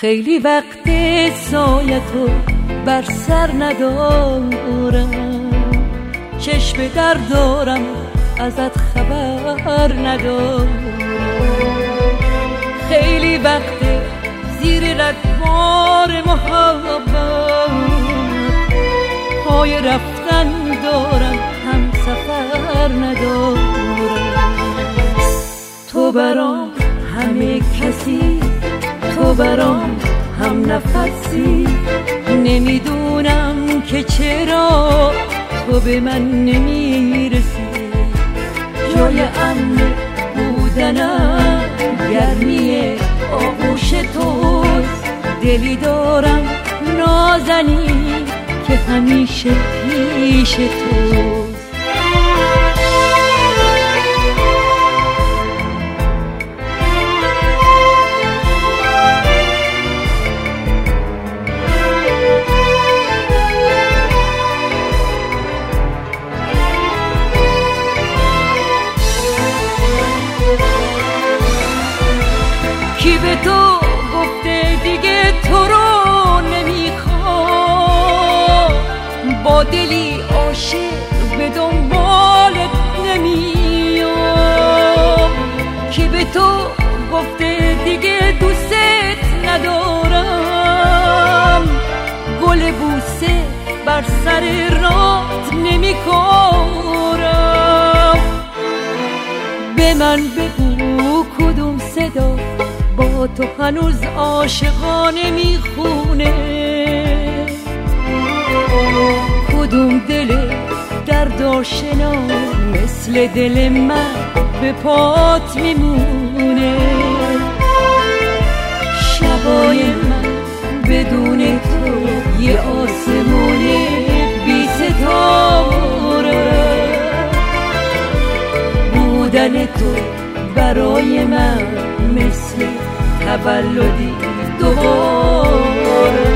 خیلی وقت سایتو بر سر ندارم، چشم در دارم ازت خبر ندارم. خیلی وقت زیر رگبار محبت پای رفتن دارم، هم سفر ندارم. تو برام همه کسی، تو برام هم نفسی، نمیدونم که چرا تو به من نمیرسی. جای امن بودنم گرمی آغوش توست، دلی دارم نازنی که همیشه پیش توست. کی به تو گفته دیگه تو رو نمیخوام، با دلی عاشق به دنبالت نمیام. کی به تو گفته دیگه دوست ندارم، گل بوسه بر سر رات نمیکارم. به من بگو کدوم صدا با تو هنوز عاشقانه میخونه، کدوم دل دردآشنا مثل دل من به پات میمونه. شبای من بدون تو یه آسمون بی ستاره، بودن تو برای من مثل تولدی دوباره.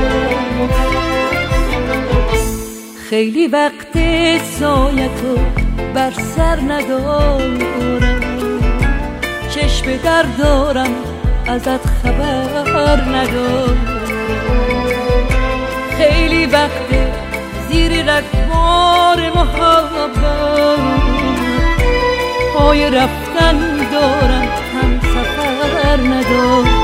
خیلی وقت سایتو بر سر ندارم، چشم در دارم ازت خبر ندارم. خیلی وقت زیر رگبار محبت پای رفتن دارم، هم سفر ندارم.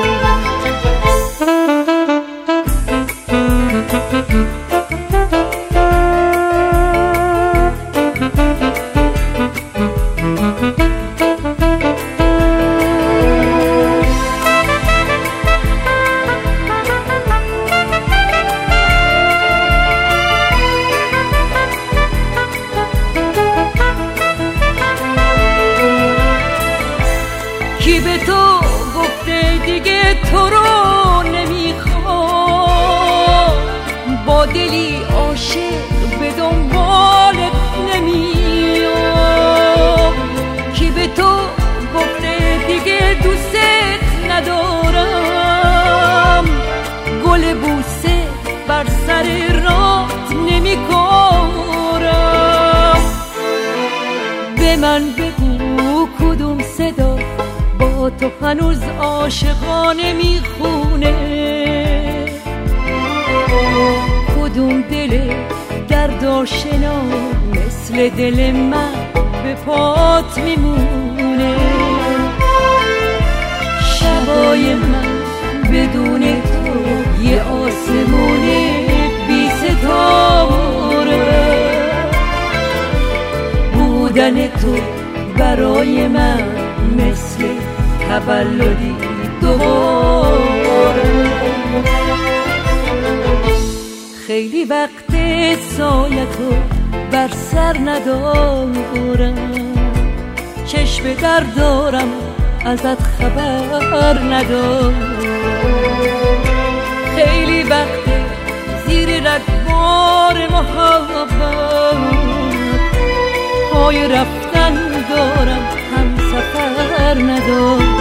کی به تو گفته دیگه تو رو نمیخوام، با دلی عاشق به دنبالت نمیام. کی به تو گفته دیگه دوست ندارم، گل بوسه بر سر رات نمیکارم. به من بگو کدوم صدا با تو هنوز عاشقانه میخونه، کدوم دل دردآشنا مثل دل من به پات میمونه. شبای من بدون تو یه آسمون بی ستاره، بودن تو برای من مثل تولدی دوباره. خیلی وقت سایتو بر سر ندارم، چشم در دارم ازت خبر ندارم. خیلی وقت زیر رگبار محبت پای رفتن دارم، هم سفر ندارم.